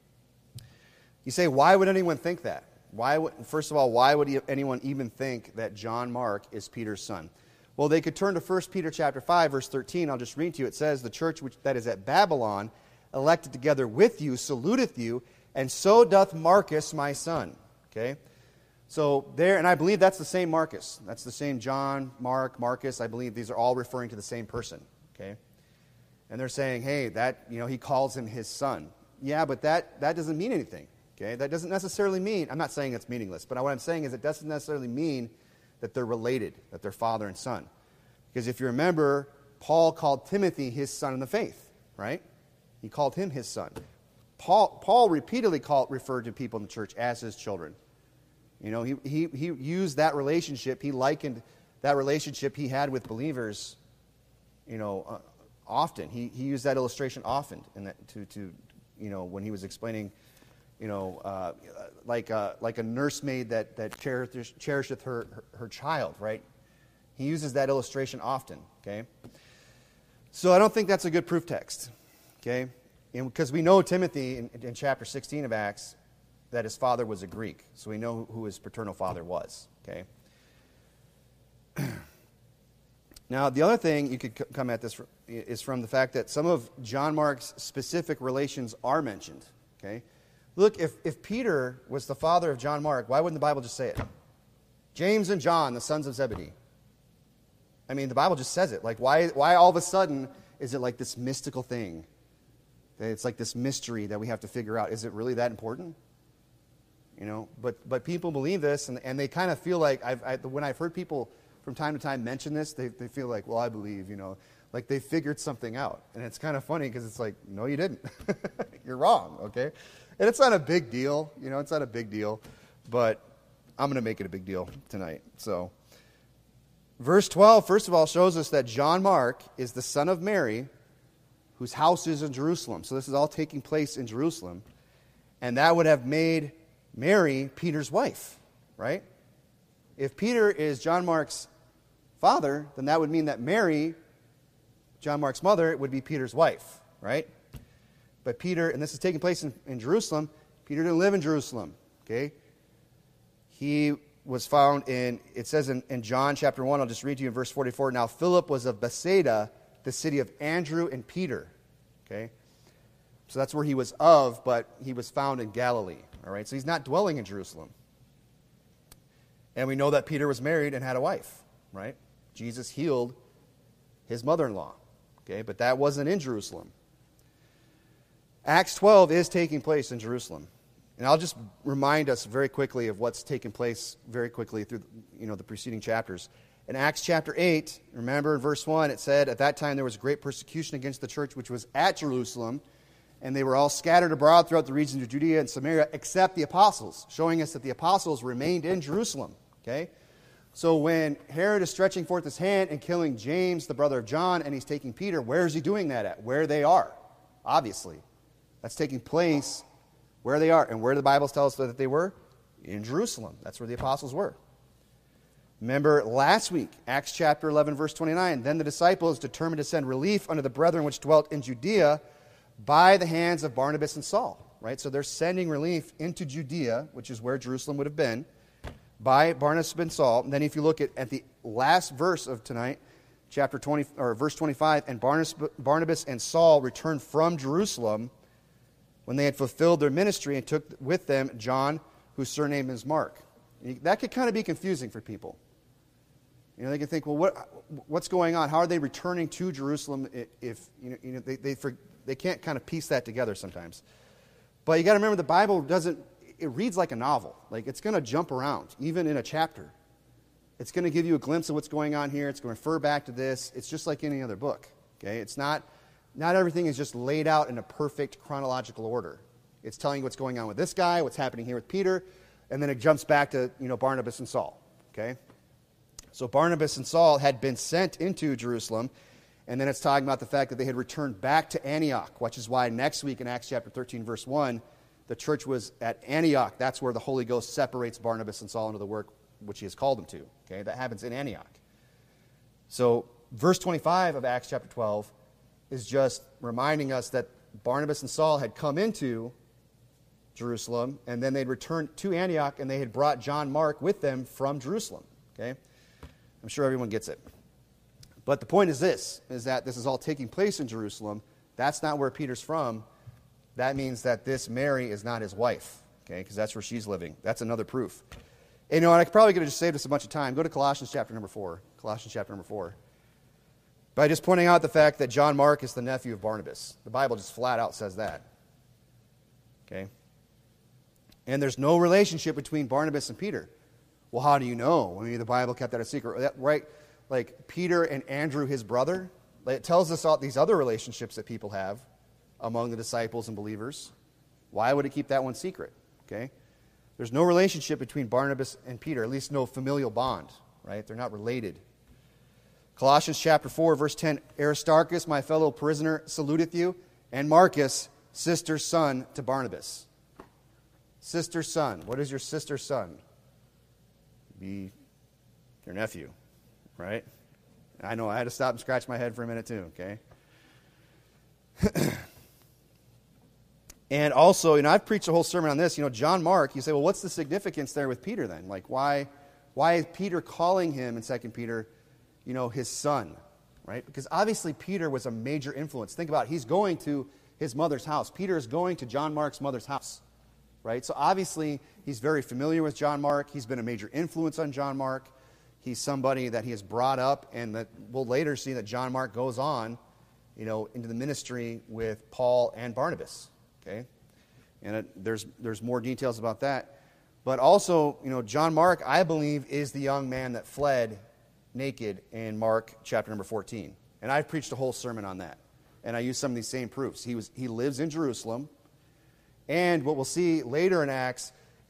you say, why would anyone think that? Why would, first of all, why would anyone even think that John Mark is Peter's son? Well, they could turn to First Peter chapter five, verse thirteen. I'll just read to you. It says, The church which that is at Babylon, elected together with you, saluteth you, and so doth Marcus, my son. Okay? So there, and I believe that's the same Marcus. That's the same John, Mark, Marcus. I believe these are all referring to the same person. Okay? And they're saying, hey, that, you know, he calls him his son. Yeah, but that, that doesn't mean anything. Okay? That doesn't necessarily mean, I'm not saying it's meaningless, but what I'm saying is it doesn't necessarily mean that they're related, that they're father and son. Because if you remember, Paul called Timothy his son in the faith, right? He called him his son. Paul, Paul repeatedly called, referred to people in the church as his children. You know, he, he, he used that relationship, he likened that relationship he had with believers, you know, uh, often. He, he used that illustration often in that, to, to, you know, when he was explaining, you know, uh, like, a, like a nursemaid that, that cherisheth, cherisheth her, her, her child, right? He uses that illustration often, okay? So I don't think that's a good proof text, okay? Because we know Timothy in, in chapter sixteen of Acts that his father was a Greek. So we know who his paternal father was, okay? Now, the other thing you could c- come at this from, is from the fact that some of John Mark's specific relations are mentioned, okay? Look, if, if Peter was the father of John Mark, why wouldn't the Bible just say it? James and John, the sons of Zebedee. I mean, the Bible just says it. Like, why, why all of a sudden is it like this mystical thing? It's like this mystery that we have to figure out. Is it really that important? You know, but but people believe this, and, and they kind of feel like, I've, I, when I've heard people from time to time mention this, they, they feel like, well, I believe, you know, like they figured something out. And it's kind of funny because it's like, no, you didn't. You're wrong, okay? And it's not a big deal, you know, it's not a big deal, but I'm going to make it a big deal tonight. So Verse twelve, first of all, shows us that John Mark is the son of Mary, whose house is in Jerusalem. So this is all taking place in Jerusalem. And that would have made Mary Peter's wife, right? If Peter is John Mark's father, then that would mean that Mary, John Mark's mother, would be Peter's wife, right? But Peter, and this is taking place in, in Jerusalem, Peter didn't live in Jerusalem, okay? He was found in, it says in, in John chapter one, I'll just read to you in verse forty-four, now Philip was of Bethsaida, the city of Andrew and Peter, okay? So that's where he was of, but he was found in Galilee, all right? So he's not dwelling in Jerusalem. And we know that Peter was married and had a wife, right? Jesus healed his mother-in-law, okay? But that wasn't in Jerusalem. Acts twelve is taking place in Jerusalem. And I'll just remind us very quickly of what's taken place very quickly through, you know, the preceding chapters. In Acts chapter eight, remember in verse one, it said, at that time there was great persecution against the church which was at Jerusalem, and they were all scattered abroad throughout the regions of Judea and Samaria, except the apostles, showing us that the apostles remained in Jerusalem. Okay? So when Herod is stretching forth his hand and killing James, the brother of John, and he's taking Peter, where is he doing that at? Where they are, obviously. That's taking place where they are. And where the Bible tells us that they were? In Jerusalem. That's where the apostles were. Remember last week, Acts chapter eleven, verse twenty-nine, then the disciples determined to send relief unto the brethren which dwelt in Judea by the hands of Barnabas and Saul. Right? So they're sending relief into Judea, which is where Jerusalem would have been, by Barnabas and Saul. And then if you look at, at the last verse of tonight, chapter twenty, or verse twenty-five, and Barnabas, Barnabas and Saul returned from Jerusalem when they had fulfilled their ministry and took with them John, whose surname is Mark. That could kind of be confusing for people. You know, they can think, well, what, what's going on? How are they returning to Jerusalem if, you know, you know they, they, they can't kind of piece that together sometimes. But you got to remember the Bible doesn't, it reads like a novel. Like it's going to jump around, even in a chapter. It's going to give you a glimpse of what's going on here. It's going to refer back to this. It's just like any other book. Okay, it's not, not everything is just laid out in a perfect chronological order. It's telling you what's going on with this guy, what's happening here with Peter, and then it jumps back to, you know, Barnabas and Saul. Okay, so Barnabas and Saul had been sent into Jerusalem, and then it's talking about the fact that they had returned back to Antioch, which is why next week in Acts chapter thirteen, verse one, the church was at Antioch. That's where the Holy Ghost separates Barnabas and Saul into the work which he has called them to. Okay, that happens in Antioch. So verse twenty-five of Acts chapter twelve is just reminding us that Barnabas and Saul had come into Jerusalem, and then they'd returned to Antioch, and they had brought John Mark with them from Jerusalem. Okay, I'm sure everyone gets it. But the point is this, is that this is all taking place in Jerusalem. That's not where Peter's from. That means that this Mary is not his wife, okay, because that's where she's living. That's another proof. And, you know, and I probably could have just saved us a bunch of time. Go to Colossians chapter number four. Colossians chapter number four. By just pointing out the fact that John Mark is the nephew of Barnabas. The Bible just flat out says that. Okay? And there's no relationship between Barnabas and Peter. Well, how do you know? I mean, the Bible kept that a secret, right? Like Peter and Andrew, his brother. It tells us all these other relationships that people have among the disciples and believers. Why would it keep that one secret? Okay? There's no relationship between Barnabas and Peter, at least no familial bond, right? They're not related. Colossians chapter four, verse ten, Aristarchus, my fellow prisoner, saluteth you, and Marcus, sister's son to Barnabas. Sister's son. What is your sister's son? Be your nephew, right? I know I had to stop and scratch my head for a minute too, okay? And also, you know, I've preached a whole sermon on this. You know, John Mark, you say, well, what's the significance there with Peter then? Like, why, why is Peter calling him in Second Peter, you know, his son, right? Because obviously Peter was a major influence. Think about it. He's going to his mother's house. Peter is going to John Mark's mother's house, right? So obviously he's very familiar with John Mark. He's been a major influence on John Mark. He's somebody that he has brought up, and that we'll later see that John Mark goes on, you know, into the ministry with Paul and Barnabas. Okay, and it, there's there's more details about that, but also, you know, John Mark, I believe, is the young man that fled naked in Mark chapter number fourteen, and I've preached a whole sermon on that, and I use some of these same proofs. He was he lives in Jerusalem, and what we'll see later in Acts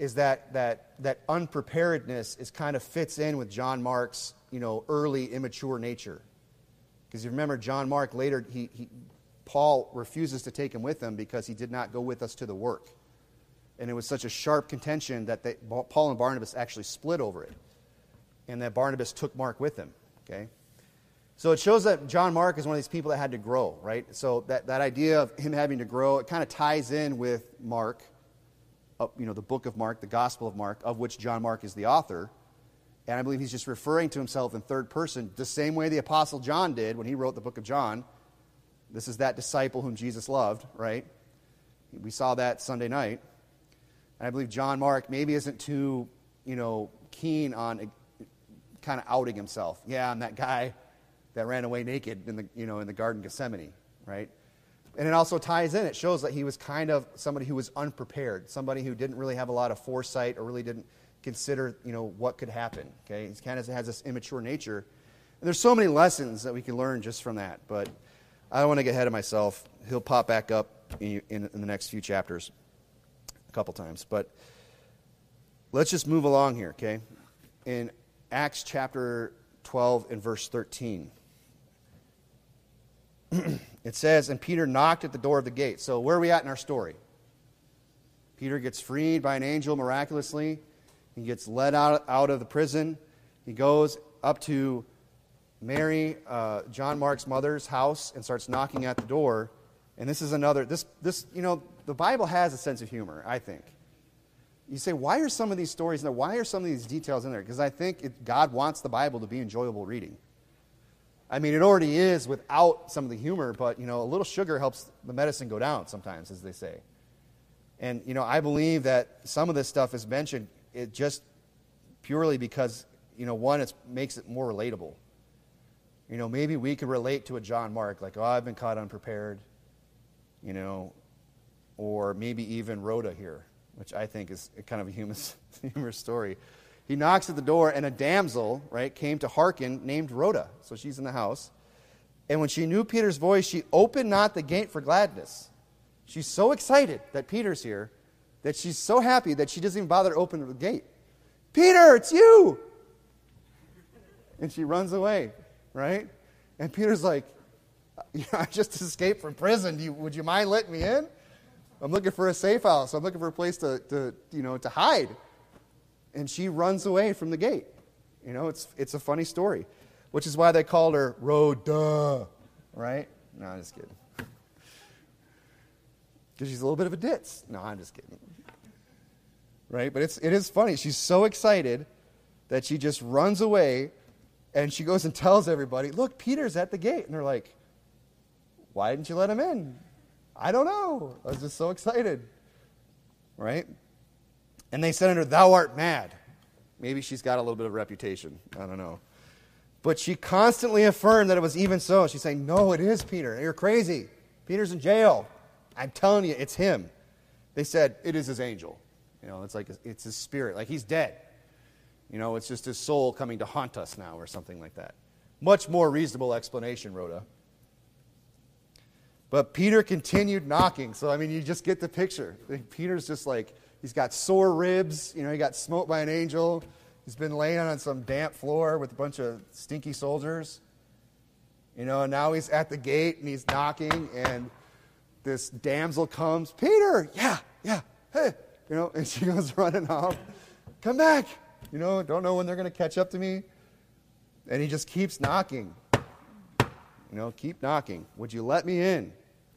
is that that that unpreparedness is kind of fits in with John Mark's, you know, early immature nature. Because you remember John Mark later, he, he Paul refuses to take him with him because he did not go with us to the work. And it was such a sharp contention that they, Paul and Barnabas actually split over it. And that Barnabas took Mark with him. Okay? So it shows that John Mark is one of these people that had to grow, right? So that, that idea of him having to grow, it kind of ties in with Mark, uh, you know, the book of Mark, the Gospel of Mark, of which John Mark is the author. And I believe he's just referring to himself in third person, the same way the Apostle John did when he wrote the book of John. This is that disciple whom Jesus loved, right? We saw that Sunday night. And I believe John Mark maybe isn't too, you know, keen on kind of outing himself. Yeah, I'm that guy that ran away naked in the, you know, in the Garden of Gethsemane, right? And it also ties in. It shows that he was kind of somebody who was unprepared, somebody who didn't really have a lot of foresight or really didn't consider, you know, what could happen. Okay, he kind of has this immature nature. And there's so many lessons that we can learn just from that. But I don't want to get ahead of myself. He'll pop back up in, in, in the next few chapters a couple times. But let's just move along here, okay? In Acts chapter twelve and verse thirteen. It says, and Peter knocked at the door of the gate. So where are we at in our story? Peter gets freed by an angel miraculously. He gets led out, out of the prison. He goes up to Mary, uh, John Mark's mother's house, and starts knocking at the door. And this is another, this, this, you know, the Bible has a sense of humor, I think. You say, why are some of these stories in there? Why are some of these details in there? Because I think it, God wants the Bible to be enjoyable reading. I mean, it already is without some of the humor, but, you know, a little sugar helps the medicine go down sometimes, as they say. And, you know, I believe that some of this stuff is mentioned it just purely because, you know, one, it makes it more relatable. You know, maybe we could relate to a John Mark, like, oh, I've been caught unprepared, you know, or maybe even Rhoda here, which I think is kind of a humorous, humorous story. He knocks at the door, and a damsel, right, came to hearken, named Rhoda. So she's in the house. And when she knew Peter's voice, she opened not the gate for gladness. She's so excited that Peter's here that she's so happy that she doesn't even bother to open the gate. Peter, it's you! And she runs away, right? And Peter's like, you know, I just escaped from prison. Do you, would you mind letting me in? I'm looking for a safe house. I'm looking for a place to, to you know, to hide. And she runs away from the gate. You know, it's it's a funny story, which is why they called her Rhoda, right? No, I'm just kidding. Because she's a little bit of a ditz. No, I'm just kidding. Right? But it's it is funny. She's so excited that she just runs away, and she goes and tells everybody, look, Peter's at the gate. And they're like, why didn't you let him in? I don't know. I was just so excited. Right? And they said unto her, thou art mad. Maybe she's got a little bit of reputation. I don't know. But she constantly affirmed that it was even so. She's saying, no, it is Peter. You're crazy. Peter's in jail. I'm telling you, it's him. They said, it is his angel. You know, it's like, it's his spirit. Like, he's dead. You know, it's just his soul coming to haunt us now or something like that. Much more reasonable explanation, Rhoda. But Peter continued knocking. So, I mean, you just get the picture. Peter's just like, he's got sore ribs. You know, he got smoked by an angel. He's been laying on some damp floor with a bunch of stinky soldiers. You know, and now he's at the gate and he's knocking, and this damsel comes. Peter, yeah, yeah, hey. You know, and she goes running off. Come back. You know, don't know when they're going to catch up to me. And he just keeps knocking. You know, keep knocking. Would you let me in?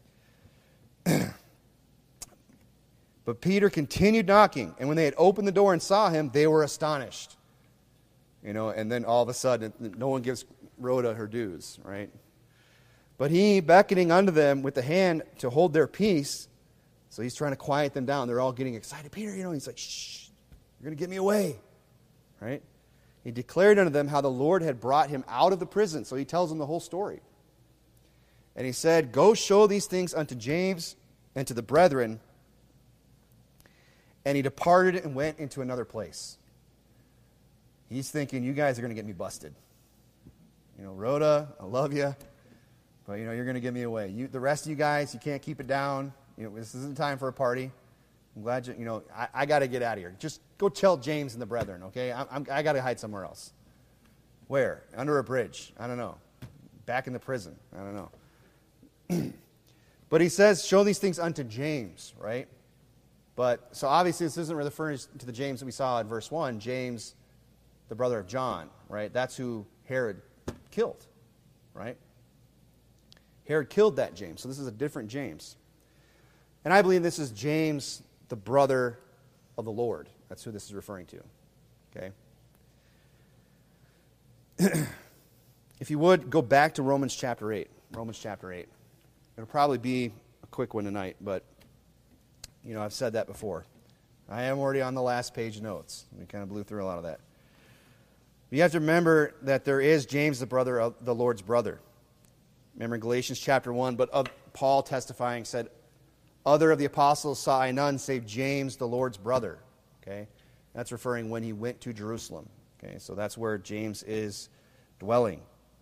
But Peter continued knocking, and when they had opened the door and saw him, they were astonished. You know, and then all of a sudden, no one gives Rhoda her dues, right? But he, beckoning unto them with the hand to hold their peace, so he's trying to quiet them down. They're all getting excited. Peter, you know, he's like, shh, you're going to get me away, right? He declared unto them how the Lord had brought him out of the prison. So he tells them the whole story. And he said, go show these things unto James and to the brethren. And he departed and went into another place. He's thinking, you guys are going to get me busted. You know, Rhoda, I love you, but, you know, you're going to give me away. You, the rest of you guys, you can't keep it down. You know, this isn't time for a party. I'm glad you, you know, I, I got to get out of here. Just go tell James and the brethren, okay? I'm, I'm, I got to hide somewhere else. Where? Under a bridge. I don't know. Back in the prison. I don't know. But he says, show these things unto James, right? But, so obviously this isn't referring to the James that we saw in verse one. James, the brother of John, right? That's who Herod killed, right? Herod killed that James. So this is a different James. And I believe this is James, the brother of the Lord. That's who this is referring to. Okay? If you would, go back to Romans chapter eight. Romans chapter eight. It'll probably be a quick one tonight, but, you know, I've said that before. I am already on the last page notes. We kind of blew through a lot of that. But you have to remember that there is James, the brother of the Lord's brother. Remember in Galatians chapter one, but of Paul testifying said, other of the apostles saw I none save James, the Lord's brother. Okay? That's referring when he went to Jerusalem. Okay? So that's where James is dwelling.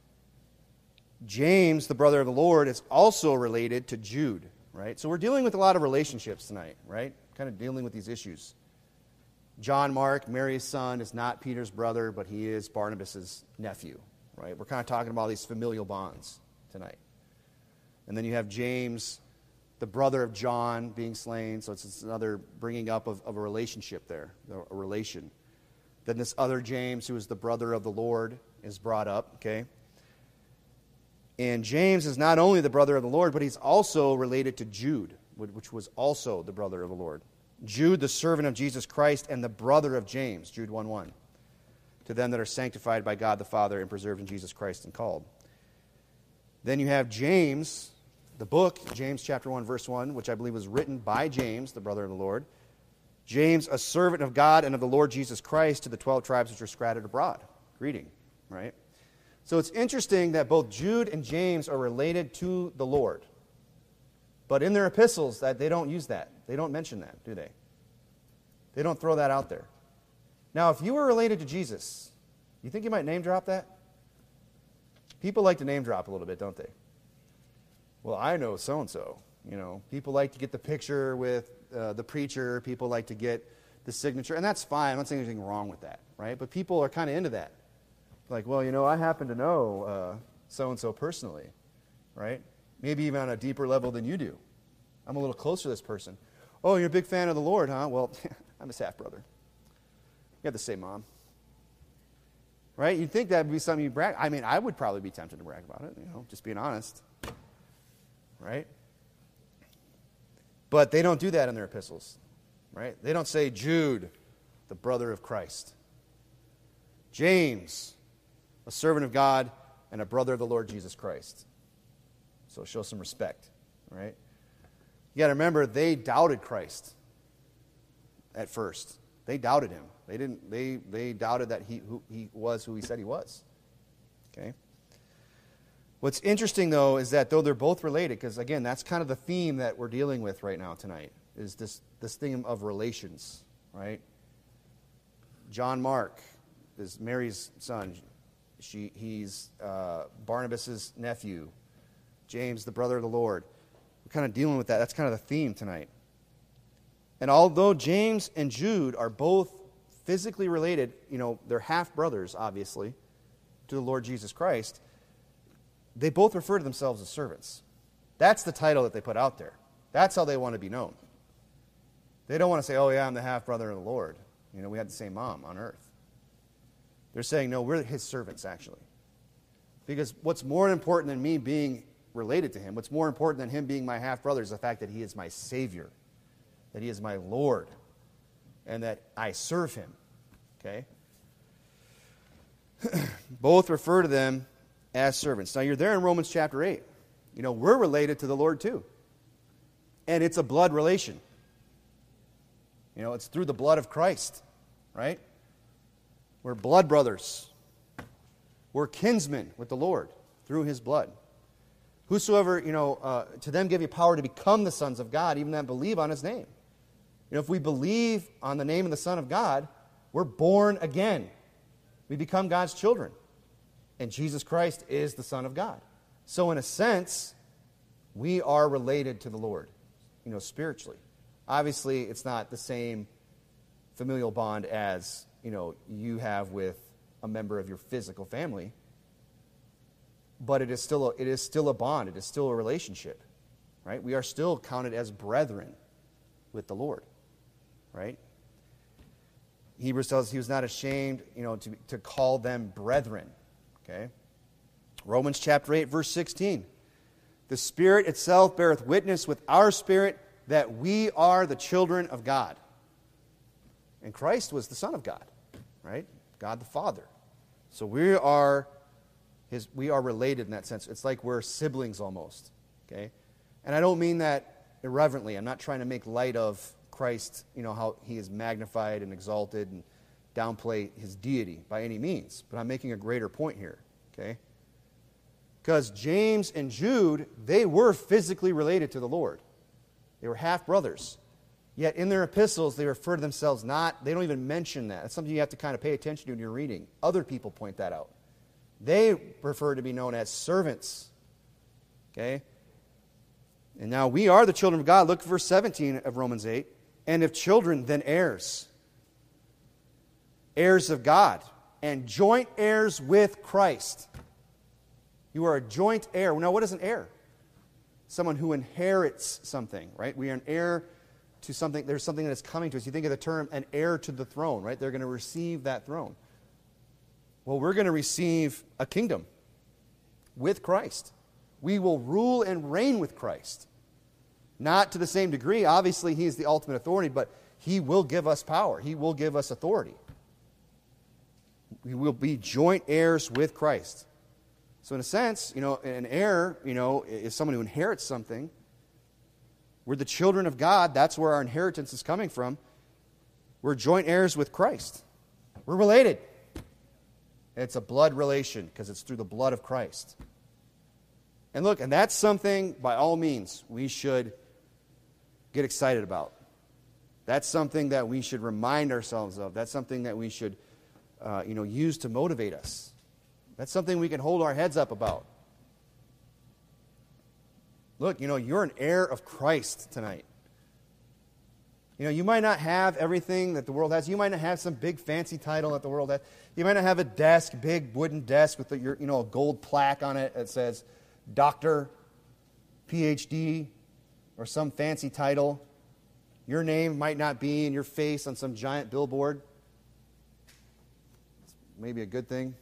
James, the brother of the Lord, is also related to Jude, right? So we're dealing with a lot of relationships tonight, right? Kind of dealing with these issues. John Mark, Mary's son, is not Peter's brother, but he is Barnabas' nephew, right? We're kind of talking about these familial bonds tonight. And then you have James, the brother of John, being slain, so it's, it's another bringing up of, of a relationship there, a relation. Then this other James, who is the brother of the Lord, is brought up, okay? And James is not only the brother of the Lord, but he's also related to Jude, which was also the brother of the Lord. Jude, the servant of Jesus Christ, and the brother of James, Jude one one. To them that are sanctified by God the Father and preserved in Jesus Christ and called. Then you have James, the book, James chapter one, verse one, which I believe was written by James, the brother of the Lord. James, a servant of God and of the Lord Jesus Christ, to the twelve tribes which are scattered abroad. Greeting, right? So it's interesting that both Jude and James are related to the Lord. But in their epistles, that they don't use that. They don't mention that, do they? They don't throw that out there. Now, if you were related to Jesus, you think you might name drop that? People like to name drop a little bit, don't they? Well, I know so-and-so. You know, people like to get the picture with uh, the preacher. People like to get the signature. And that's fine. I'm not saying anything wrong with that, right? But people are kind of into that. Like, well, you know, I happen to know uh, so-and-so personally, right? Maybe even on a deeper level than you do. I'm a little closer to this person. Oh, you're a big fan of the Lord, huh? Well, I'm his half-brother. You have the same mom. Right? You'd think that would be something you brag. I mean, I would probably be tempted to brag about it, you know, just being honest. Right? But they don't do that in their epistles. Right? They don't say, Jude, the brother of Christ. James, a servant of God and a brother of the Lord Jesus Christ. So show some respect, right? You got to remember, they doubted Christ at first. They doubted him. They didn't. They they doubted that he who he was who he said he was. Okay. What's interesting though is that though they're both related, because again, that's kind of the theme that we're dealing with right now tonight, is this this theme of relations, right? John Mark is Mary's son. She, he's uh, Barnabas' nephew. James, the brother of the Lord. We're kind of dealing with that. That's kind of the theme tonight. And although James and Jude are both physically related, you know, they're half-brothers, obviously, to the Lord Jesus Christ, they both refer to themselves as servants. That's the title that they put out there. That's how they want to be known. They don't want to say, oh, yeah, I'm the half-brother of the Lord. You know, we had the same mom on earth. They're saying, no, we're his servants, actually. Because what's more important than me being related to him, what's more important than him being my half-brother is the fact that he is my Savior, that he is my Lord, and that I serve him. Okay? Both refer to them as servants. Now, you're there in Romans chapter eight. You know, we're related to the Lord too. And it's a blood relation. You know, it's through the blood of Christ, right? We're blood brothers. We're kinsmen with the Lord through his blood. Whosoever, you know, uh, to them give you power to become the sons of God, even that believe on his name. You know, if we believe on the name of the Son of God, we're born again. We become God's children. And Jesus Christ is the Son of God. So in a sense, we are related to the Lord, you know, spiritually. Obviously, it's not the same familial bond as, you know, you have with a member of your physical family, but it is still a, it is still a bond. It is still a relationship, right? We are still counted as brethren with the Lord, right? Hebrews tells us he was not ashamed, you know, to, to call them brethren, okay? Romans chapter eight, verse sixteen. The Spirit itself beareth witness with our spirit that we are the children of God. And Christ was the Son of God, right? God the Father. So we are his we are related in that sense. It's like we're siblings almost, okay? And I don't mean that irreverently. I'm not trying to make light of Christ, you know, how he is magnified and exalted and downplay his deity by any means. But I'm making a greater point here, okay? Because James and Jude, they were physically related to the Lord. They were half-brothers. Yet in their epistles, they refer to themselves not, they don't even mention that. That's something you have to kind of pay attention to when you're reading. Other people point that out. They prefer to be known as servants. Okay? And now we are the children of God. Look at verse seventeen of Romans eight. And if children, then heirs. Heirs of God. And joint heirs with Christ. You are a joint heir. Now, what is an heir? Someone who inherits something, right? We are an heir to something. There's something that is coming to us. You think of the term an heir to the throne, right? They're going to receive that throne. Well, we're going to receive a kingdom with Christ. We will rule and reign with Christ. Not to the same degree. Obviously, he is the ultimate authority, but he will give us power. He will give us authority. We will be joint heirs with Christ. So in a sense, you know, an heir, you know, is someone who inherits something. We're the children of God. That's where our inheritance is coming from. We're joint heirs with Christ. We're related. It's a blood relation because it's through the blood of Christ. And look, and that's something, by all means, we should get excited about. That's something that we should remind ourselves of. That's something that we should, uh, you know, use to motivate us. That's something we can hold our heads up about. Look, you know, you're an heir of Christ tonight. You know, you might not have everything that the world has. You might not have some big fancy title that the world has. You might not have a desk, big wooden desk with a, your, you know, a gold plaque on it that says Doctor, P H D, or some fancy title. Your name might not be in your face on some giant billboard. It's maybe a good thing.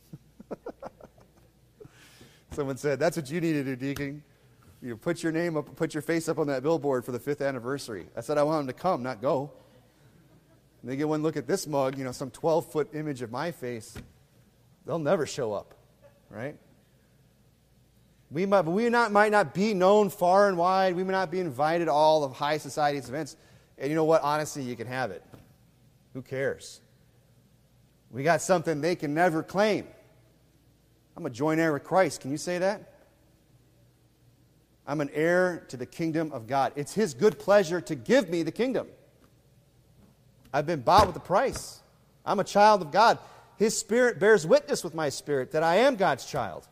Someone said, that's what you need to do, Deacon. You put your name up, put your face up on that billboard for the fifth anniversary. I said I want them to come, not go. And they get one look at this mug, you know, some twelve-foot image of my face. They'll never show up, right? We might, we not, might not be known far and wide. We may not be invited to all of high society's events. And you know what? Honestly, you can have it. Who cares? We got something they can never claim. I'm a joint heir with Christ. Can you say that? I'm an heir to the kingdom of God. It's his good pleasure to give me the kingdom. I've been bought with a price. I'm a child of God. His Spirit bears witness with my spirit that I am God's child.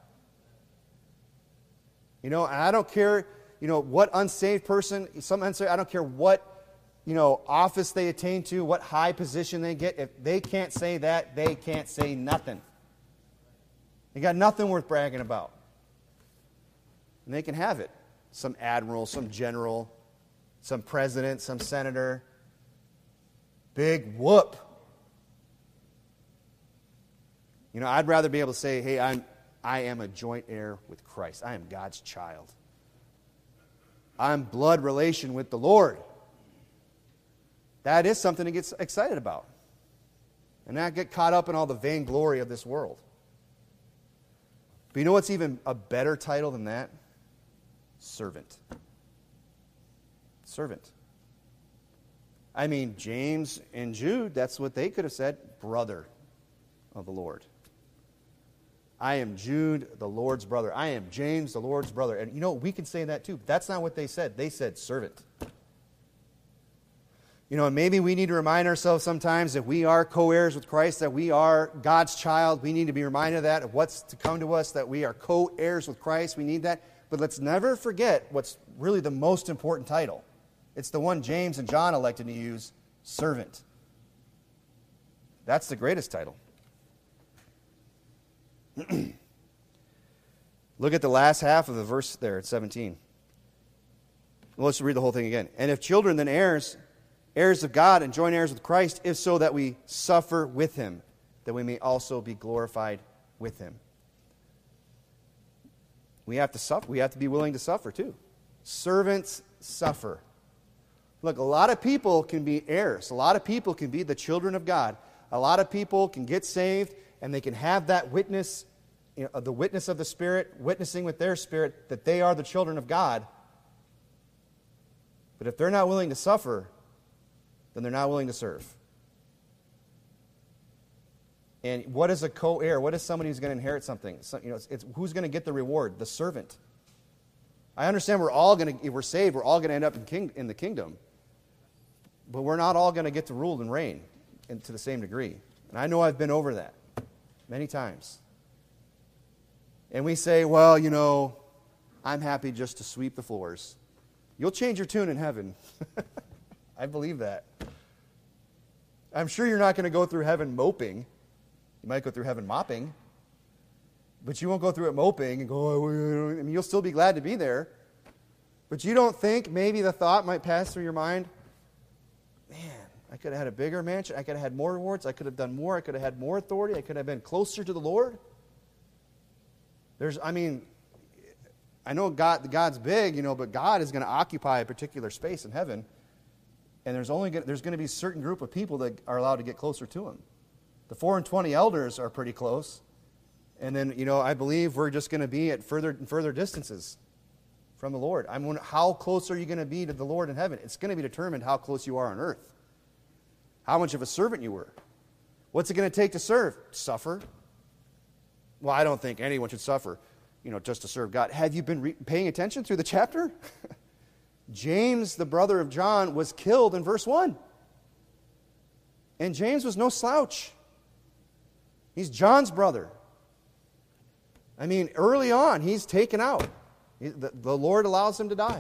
You know, and I don't care, you know, what unsaved person, some unsaved, I don't care what, you know, office they attain to, what high position they get. If they can't say that, they can't say nothing. They got nothing worth bragging about. And they can have it. Some admiral, some general, some president, some senator. Big whoop. You know, I'd rather be able to say, hey, I'm, I am a joint heir with Christ. I am God's child. I'm blood relation with the Lord. That is something to get excited about. And not get caught up in all the vainglory of this world. But you know what's even a better title than that? Servant. Servant. I mean, James and Jude, that's what they could have said. Brother of the Lord. I am Jude, the Lord's brother. I am James, the Lord's brother. And you know, we can say that too. That's not what they said. They said servant. You know, and maybe we need to remind ourselves sometimes that we are co-heirs with Christ, that we are God's child. We need to be reminded of that, of what's to come to us, that we are co-heirs with Christ. We need that. But let's never forget what's really the most important title. It's the one James and John elected to use, servant. That's the greatest title. Look at the last half of the verse there at seventeen. Well, let's read the whole thing again. And if children, then heirs, heirs of God, and joint heirs with Christ, if so that we suffer with him, that we may also be glorified with him. We have to suffer. We have to be willing to suffer too. Servants suffer. Look, a lot of people can be heirs. A lot of people can be the children of God. A lot of people can get saved, and they can have that witness, you know, the witness of the Spirit, witnessing with their spirit that they are the children of God. But if they're not willing to suffer, then they're not willing to serve. And what is a co-heir? What is somebody who's going to inherit something? So, you know, it's, it's who's going to get the reward? The servant. I understand we're all going to, if we're saved, we're all going to end up in, king, in the kingdom. But we're not all going to get to rule and reign in, to the same degree. And I know I've been over that many times. And we say, well, you know, I'm happy just to sweep the floors. You'll change your tune in heaven. I believe that. I'm sure you're not going to go through heaven moping. You might go through heaven mopping. But you won't go through it moping and go, oh, I mean, you'll still be glad to be there. But you don't think maybe the thought might pass through your mind, man, I could have had a bigger mansion. I could have had more rewards. I could have done more. I could have had more authority. I could have been closer to the Lord. There's, I mean, I know God, God's big, you know, but God is going to occupy a particular space in heaven. And there's only there's going to be a certain group of people that are allowed to get closer to him. The four and twenty elders are pretty close. And then, you know, I believe we're just going to be at further and further distances from the Lord. I mean, how close are you going to be to the Lord in heaven? It's going to be determined how close you are on earth. How much of a servant you were. What's it going to take to serve? Suffer. Well, I don't think anyone should suffer, you know, just to serve God. Have you been re- paying attention through the chapter? James, the brother of John, was killed in verse one. And James was no slouch. He's John's brother. I mean, early on, he's taken out. He, the, the Lord allows him to die.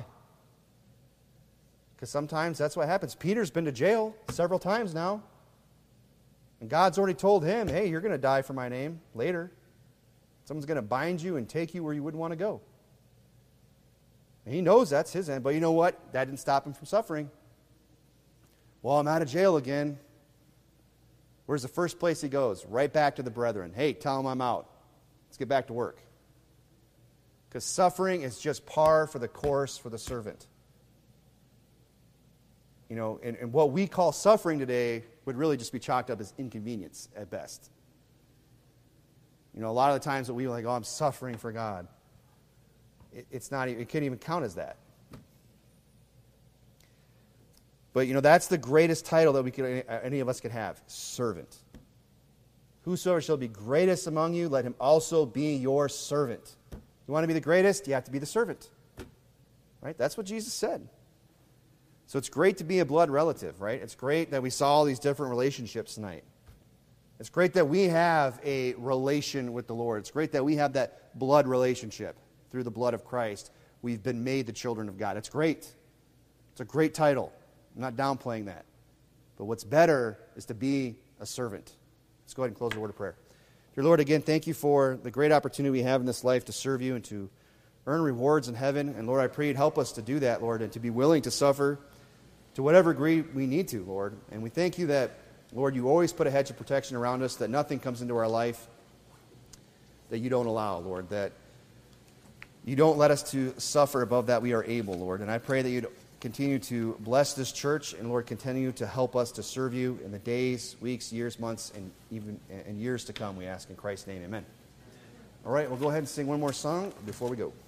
Because sometimes that's what happens. Peter's been to jail several times now. And God's already told him, hey, you're going to die for my name later. Someone's going to bind you and take you where you wouldn't want to go. And he knows that's his end. But you know what? That didn't stop him from suffering. Well, I'm out of jail again. Where's the first place he goes? Right back to the brethren. Hey, tell them I'm out. Let's get back to work. Because suffering is just par for the course for the servant. You know, and, and what we call suffering today would really just be chalked up as inconvenience at best. You know, a lot of the times that we like, oh, I'm suffering for God. It, it's not, it can't even count as that. But, you know, that's the greatest title that we could, any of us could have, servant. Whosoever shall be greatest among you, let him also be your servant. You want to be the greatest? You have to be the servant. Right? That's what Jesus said. So it's great to be a blood relative, right? It's great that we saw all these different relationships tonight. It's great that we have a relation with the Lord. It's great that we have that blood relationship through the blood of Christ. We've been made the children of God. It's great. It's a great title. I'm not downplaying that. But what's better is to be a servant. Let's go ahead and close the word of prayer. Dear Lord, again, thank you for the great opportunity we have in this life to serve you and to earn rewards in heaven. And Lord, I pray you'd help us to do that, Lord, and to be willing to suffer to whatever degree we need to, Lord. And we thank you that, Lord, you always put a hedge of protection around us, that nothing comes into our life that you don't allow, Lord, that you don't let us to suffer above that we are able, Lord. And I pray that you'd continue to bless this church, and Lord, continue to help us to serve you in the days, weeks, years, months, and even and years to come. We ask in Christ's name, amen. All right, we'll go ahead and sing one more song before we go.